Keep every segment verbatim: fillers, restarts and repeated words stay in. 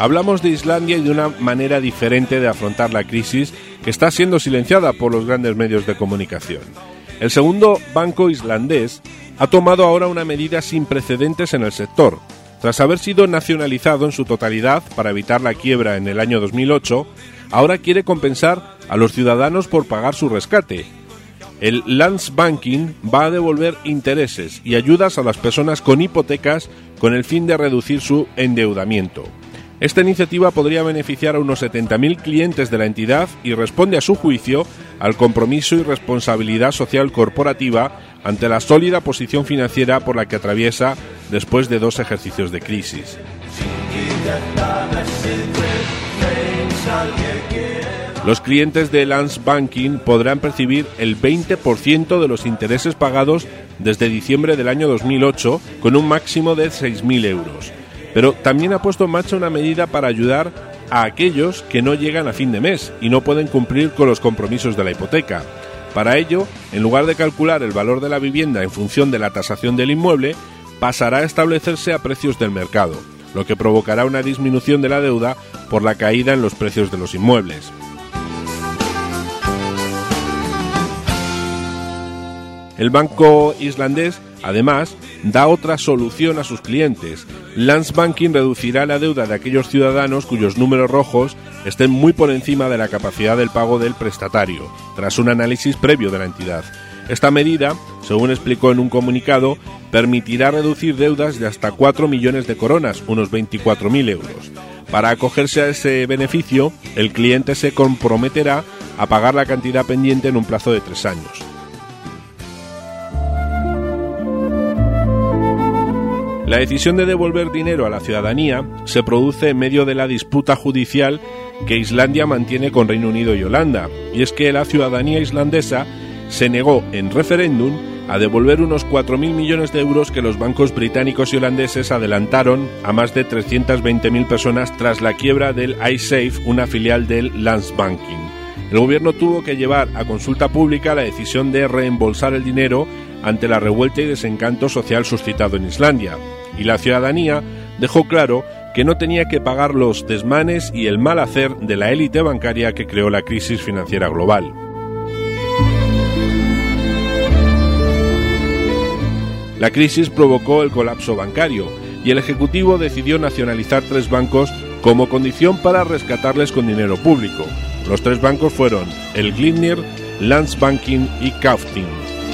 Hablamos de Islandia y de una manera diferente de afrontar la crisis que está siendo silenciada por los grandes medios de comunicación. El segundo banco islandés ha tomado ahora una medida sin precedentes en el sector. Tras haber sido nacionalizado en su totalidad para evitar la quiebra en el año dos mil ocho, ahora quiere compensar a los ciudadanos por pagar su rescate. El Landsbankinn va a devolver intereses y ayudas a las personas con hipotecas con el fin de reducir su endeudamiento. Esta iniciativa podría beneficiar a unos setenta mil clientes de la entidad y responde, a su juicio, al compromiso y responsabilidad social corporativa ante la sólida posición financiera por la que atraviesa después de dos ejercicios de crisis. Los clientes de Landsbankinn podrán percibir el veinte por ciento de los intereses pagados desde diciembre del año dos mil ocho, con un máximo de seis mil euros. Pero también ha puesto en marcha una medida para ayudar a aquellos que no llegan a fin de mes y no pueden cumplir con los compromisos de la hipoteca. Para ello, en lugar de calcular el valor de la vivienda en función de la tasación del inmueble, pasará a establecerse a precios del mercado, lo que provocará una disminución de la deuda por la caída en los precios de los inmuebles. El banco islandés, además, da otra solución a sus clientes. Landsbankinn reducirá la deuda de aquellos ciudadanos cuyos números rojos estén muy por encima de la capacidad del pago del prestatario, tras un análisis previo de la entidad. Esta medida, según explicó en un comunicado, permitirá reducir deudas de hasta cuatro millones de coronas, unos veinticuatro mil euros. Para acogerse a ese beneficio, el cliente se comprometerá a pagar la cantidad pendiente en un plazo de tres años. La decisión de devolver dinero a la ciudadanía se produce en medio de la disputa judicial que Islandia mantiene con Reino Unido y Holanda, y es que la ciudadanía islandesa se negó en referéndum a devolver unos cuatro mil millones de euros que los bancos británicos y holandeses adelantaron a más de trescientas veinte mil personas tras la quiebra del iSafe, una filial del Landsbankinn. El gobierno tuvo que llevar a consulta pública la decisión de reembolsar el dinero ante la revuelta y desencanto social suscitado en Islandia, y la ciudadanía dejó claro que no tenía que pagar los desmanes y el mal hacer de la élite bancaria que creó la crisis financiera global. La crisis provocó el colapso bancario y el Ejecutivo decidió nacionalizar tres bancos como condición para rescatarles con dinero público. Los tres bancos fueron el Glitnir, Landsbankinn y Kaupthing.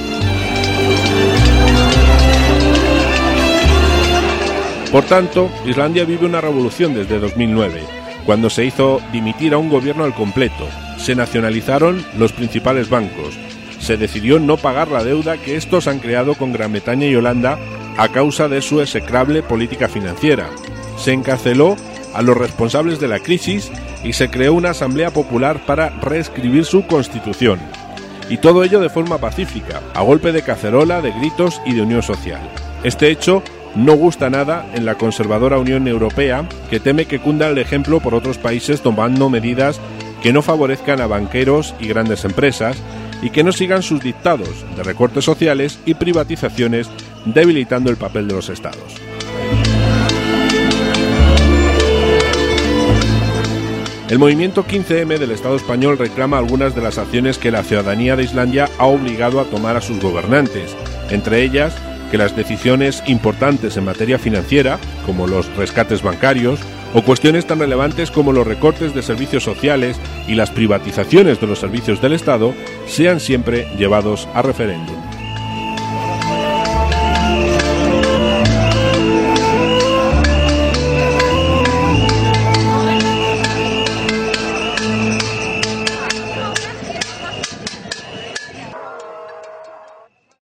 Por tanto, Islandia vive una revolución desde dos mil nueve, cuando se hizo dimitir a un gobierno al completo, se nacionalizaron los principales bancos, se decidió no pagar la deuda que estos han creado con Gran Bretaña y Holanda a causa de su execrable política financiera, se encarceló a los responsables de la crisis y se creó una asamblea popular para reescribir su constitución. Y todo ello de forma pacífica, a golpe de cacerola, de gritos y de unión social. Este hecho no gusta nada en la conservadora Unión Europea, que teme que cunda el ejemplo por otros países tomando medidas que no favorezcan a banqueros y grandes empresas y que no sigan sus dictados de recortes sociales y privatizaciones, debilitando el papel de los estados. El movimiento quince eme del Estado español reclama algunas de las acciones que la ciudadanía de Islandia ha obligado a tomar a sus gobernantes, entre ellas que las decisiones importantes en materia financiera, como los rescates bancarios, o cuestiones tan relevantes como los recortes de servicios sociales y las privatizaciones de los servicios del Estado, sean siempre llevados a referéndum.